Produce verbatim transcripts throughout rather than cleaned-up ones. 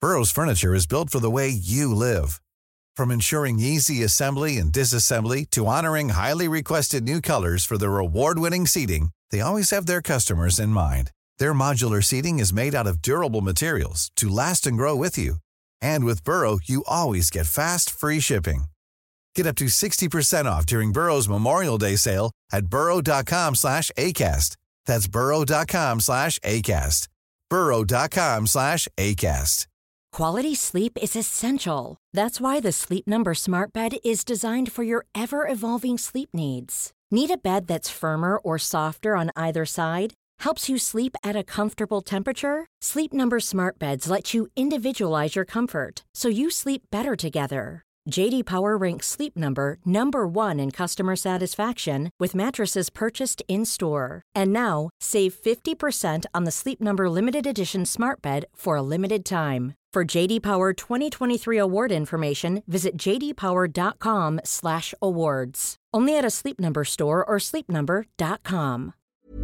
Burrow's furniture is built for the way you live. From ensuring easy assembly and disassembly to honoring highly requested new colors for their award-winning seating, they always have their customers in mind. Their modular seating is made out of durable materials to last and grow with you. And with Burrow, you always get fast, free shipping. Get up to sixty percent off during Burrow's Memorial Day sale at burrow.com slash ACAST. That's burrow.com slash ACAST. burrow.com slash ACAST. Quality sleep is essential. That's why the Sleep Number Smart Bed is designed for your ever-evolving sleep needs. Need a bed that's firmer or softer on either side? Helps you sleep at a comfortable temperature? Sleep Number Smart Beds let you individualize your comfort, so you sleep better together. J D Power ranks Sleep Number number one in customer satisfaction with mattresses purchased in-store. And now, save fifty percent on the Sleep Number Limited Edition Smart Bed for a limited time. For J D Power twenty twenty-three award information, visit jdpower.com slash awards. Only at a Sleep Number store or sleep number dot com.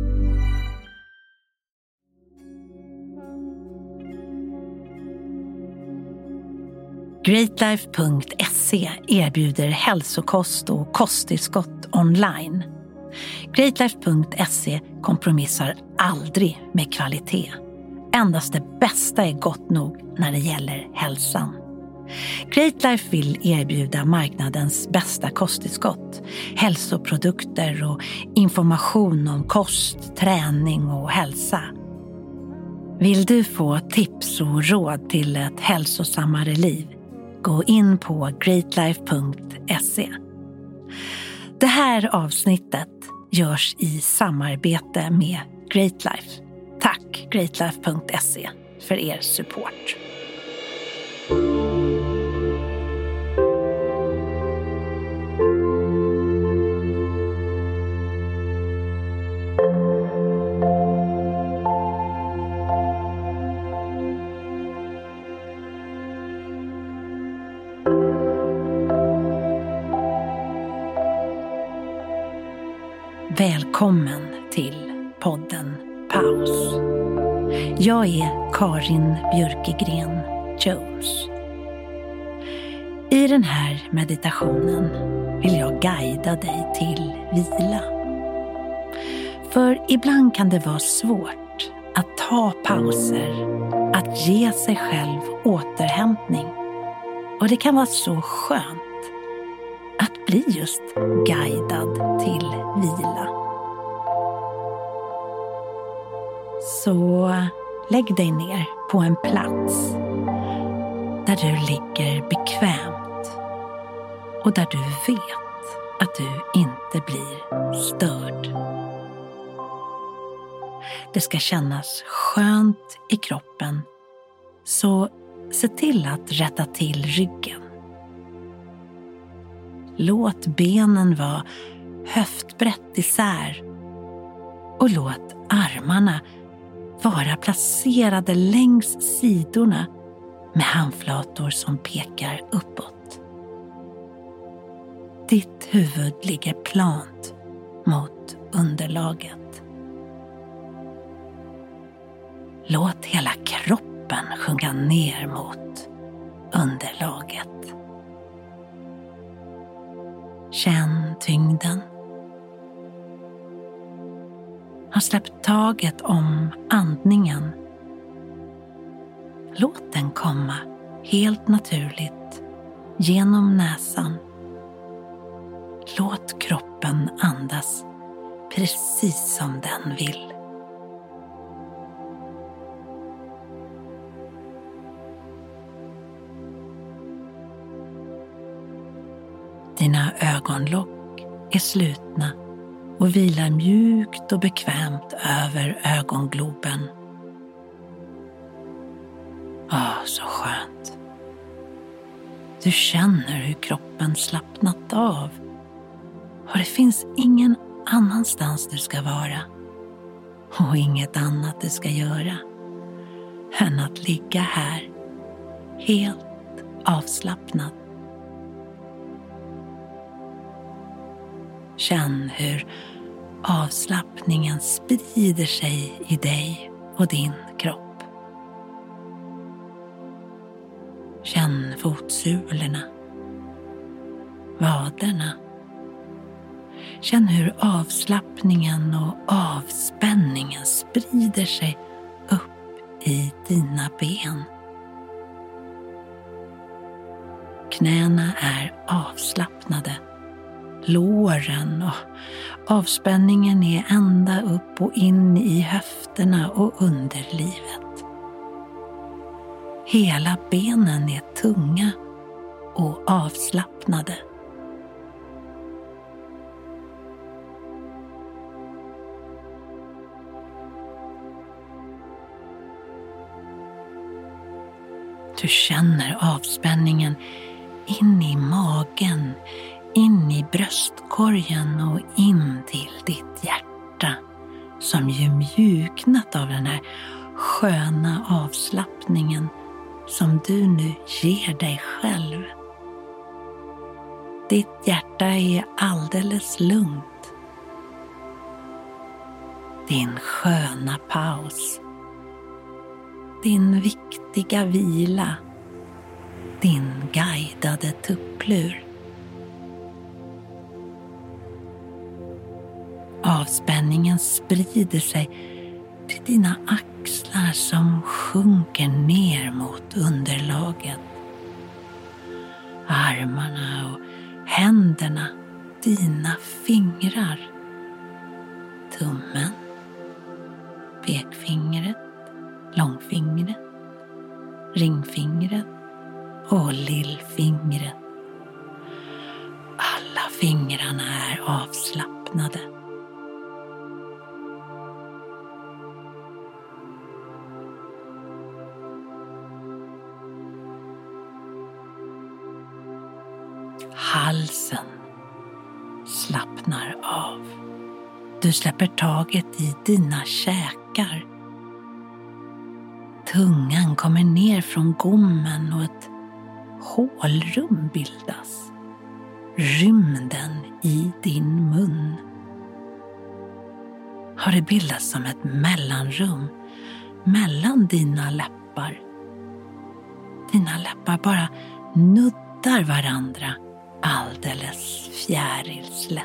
Greatlife punkt se erbjuder hälsokost och kosttillskott online. Greatlife punkt se kompromissar aldrig med kvalitet. Endast det bästa är gott nog när det gäller hälsan. Greatlife vill erbjuda marknadens bästa kosttillskott, hälsoprodukter och information om kost, träning och hälsa. Vill du få tips och råd till ett hälsosammare liv? Gå in på greatlife punkt se. Det här avsnittet görs i samarbete med Greatlife. Tack greatlife punkt se för er support. Välkommen till podden Paus. Jag är Karin Björkegren Jones. I den här meditationen vill jag guida dig till vila. För ibland kan det vara svårt att ta pauser, att ge sig själv återhämtning. Och det kan vara så skönt att bli just guidad till vila. Så lägg dig ner på en plats där du ligger bekvämt och där du vet att du inte blir störd. Det ska kännas skönt i kroppen, så se till att rätta till ryggen. Låt benen vara höftbrett isär och låt armarna vara placerade längs sidorna med handflator som pekar uppåt. Ditt huvud ligger plant mot underlaget. Låt hela kroppen sjunka ner mot underlaget. Känn tyngden. Har släppt taget om andningen. Låt den komma helt naturligt genom näsan. Låt kroppen andas precis som den vill. Dina ögonlock är slutna och vilar mjukt och bekvämt över ögongloben. Ah, så skönt. Du känner hur kroppen slappnat av. Och det finns ingen annanstans du ska vara. Och inget annat du ska göra än att ligga här helt avslappnad. Känn hur avslappningen sprider sig i dig och din kropp. Känn fotsulorna, vaderna. Känn hur avslappningen och avspänningen sprider sig upp i dina ben. Knäna är avslappnade. Låren och avspänningen är ända upp och in i höfterna och underlivet. Hela benen är tunga och avslappnade. Du känner avspänningen in i magen, in i bröstkorgen och in till ditt hjärta som ju mjuknat av den här sköna avslappningen som du nu ger dig själv. Ditt hjärta är alldeles lugnt. Din sköna paus. Din viktiga vila. Din guidade tupplur. Avspänningen sprider sig till dina axlar som sjunker ner mot underlaget. Armarna och händerna, dina fingrar. Tummen, pekfingret, långfingret, ringfingret och lillfingret. Alla fingrarna är avslappnade. Halsen slappnar av. Du släpper taget i dina käkar. Tungan kommer ner från gommen och ett hålrum bildas. Rymden i din mun har det bildats som ett mellanrum mellan dina läppar. Dina läppar bara nuddar varandra alldeles fjärilslätt.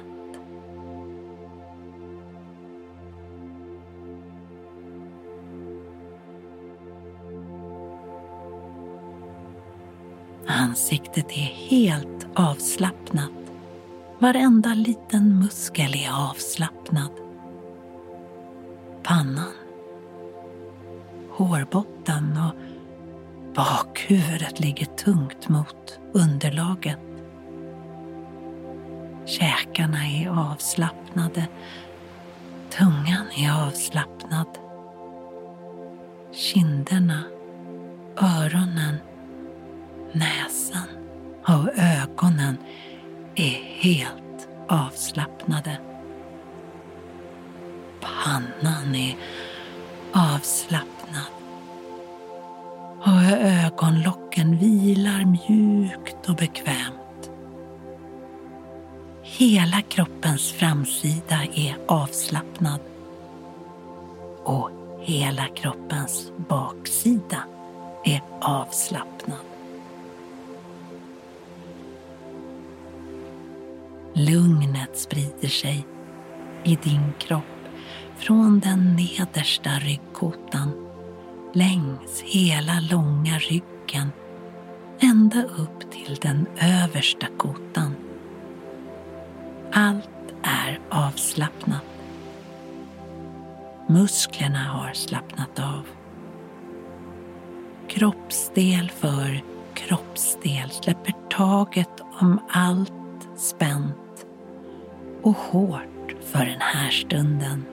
Ansiktet är helt avslappnat. Varenda liten muskel är avslappnad. Pannan, hårbotten och bakhuvudet ligger tungt mot underlaget. Käkarna är avslappnade. Tungan är avslappnad. Kinderna, öronen, näsan och ögonen är helt avslappnade. Pannan är avslappnad. Och ögonlocken vilar mjukt och bekvämt. Hela kroppens framsida är avslappnad. Och hela kroppens baksida är avslappnad. Lugnet sprider sig i din kropp från den nedersta ryggkotan längs hela långa ryggen ända upp till den översta kotan. Allt är avslappnat. Musklerna har slappnat av. Kroppsdel för kroppsdel släpper taget om allt spänt och hårt för den här stunden.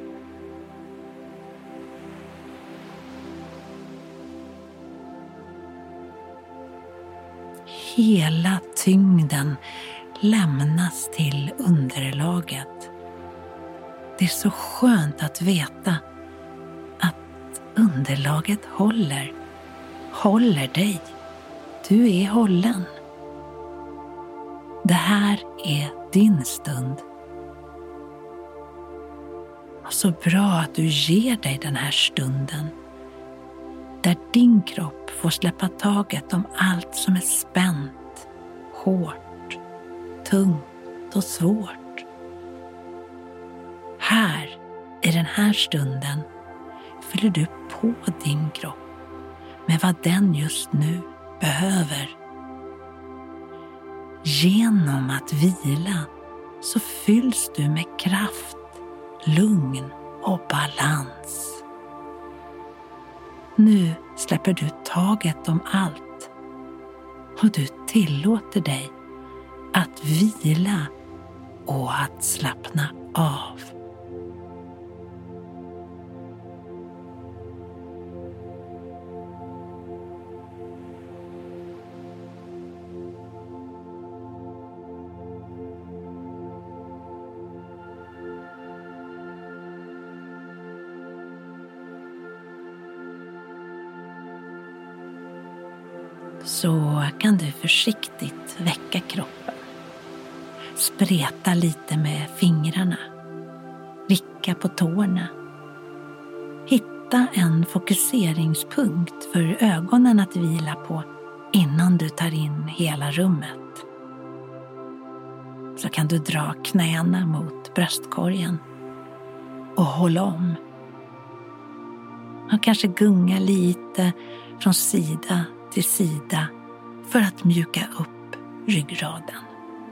Hela tyngden lämnas till underlaget. Det är så skönt att veta att underlaget håller, håller dig. Du är hållen. Det här är din stund. Och så bra att du ger dig den här stunden. Där din kropp får släppa taget om allt som är spänt, hårt, tungt och svårt. Här, i den här stunden, fyller du på din kropp med vad den just nu behöver. Genom att vila så fylls du med kraft, lugn och balans. Nu släpper du taget om allt och du tillåter dig att vila och att slappna av. Så kan du försiktigt väcka kroppen. Spreta lite med fingrarna. Vicka på tårna. Hitta en fokuseringspunkt för ögonen att vila på innan du tar in hela rummet. Så kan du dra knäna mot bröstkorgen och hålla om. Och kanske gunga lite från sida till sida för att mjuka upp ryggraden.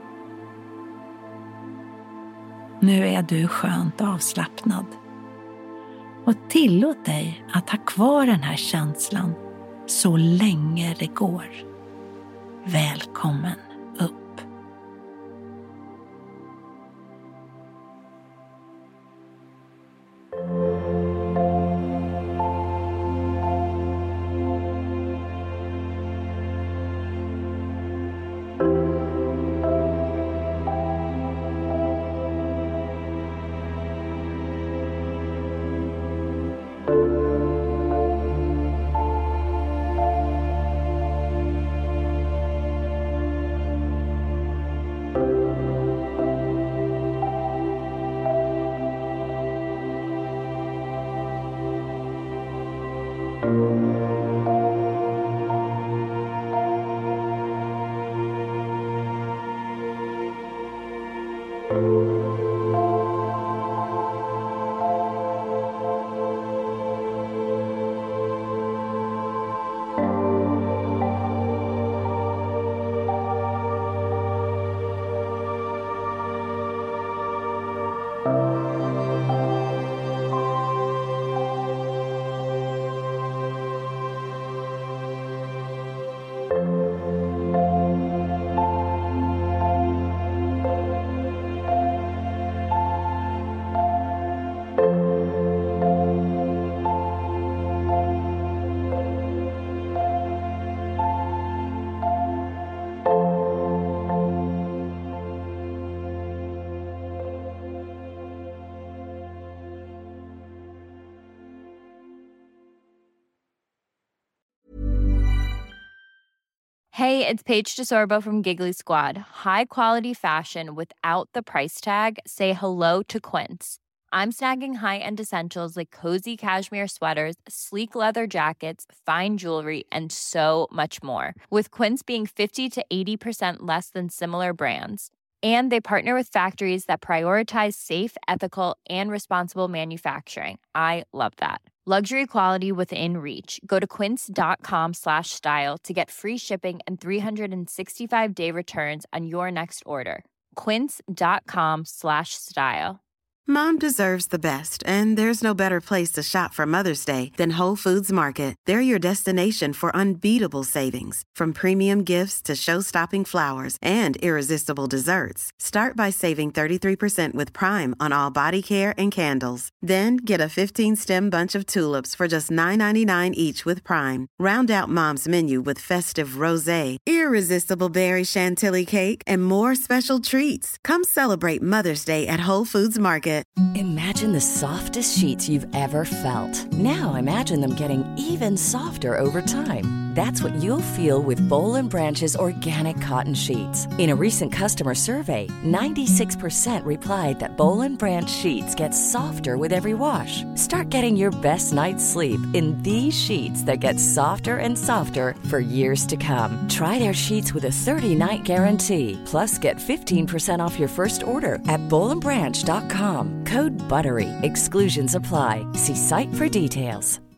Nu är du skönt avslappnad och tillåt dig att ha kvar den här känslan så länge det går. Välkommen upp. Hey, it's Paige DeSorbo from Giggly Squad. High quality fashion without the price tag. Say hello to Quince. I'm snagging high-end essentials like cozy cashmere sweaters, sleek leather jackets, fine jewelry, and so much more. With Quince being fifty to eighty percent less than similar brands. And they partner with factories that prioritize safe, ethical, and responsible manufacturing. I love that. Luxury quality within reach. Go to quince.com slash style to get free shipping and three sixty-five day returns on your next order. Quince.com slash style. Mom deserves the best, and there's no better place to shop for Mother's Day than Whole Foods Market. They're your destination for unbeatable savings, from premium gifts to show-stopping flowers and irresistible desserts. Start by saving thirty-three percent with Prime on all body care and candles. Then get a fifteen-stem bunch of tulips for just nine ninety-nine each with Prime. Round out Mom's menu with festive rosé, irresistible berry chantilly cake, and more special treats. Come celebrate Mother's Day at Whole Foods Market. Imagine the softest sheets you've ever felt. Now imagine them getting even softer over time. That's what you'll feel with Boll and Branch's organic cotton sheets. In a recent customer survey, ninety-six percent replied that Boll and Branch sheets get softer with every wash. Start getting your best night's sleep in these sheets that get softer and softer for years to come. Try their sheets with a thirty-night guarantee. Plus, get fifteen percent off your first order at boll and branch dot com. Code BUTTERY. Exclusions apply. See site for details.